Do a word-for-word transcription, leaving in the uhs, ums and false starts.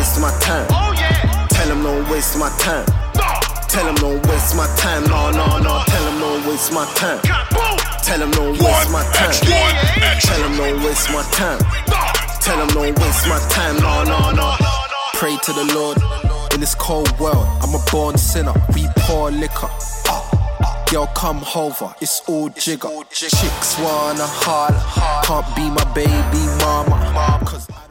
waste my time. Oh yeah. Tell them don't waste my time. Tell them don't waste my time. No, no, no. Tell them don't waste my time. Tell them don't waste my time. Tell them don't waste my time. Tell them don't waste my time. No, no, no. Pray to the Lord in this cold world. I'm a born sinner. We pour liquor. Girl, come over. It's all jigger. Chicks wanna holler. Can't be my baby mama. 'Cause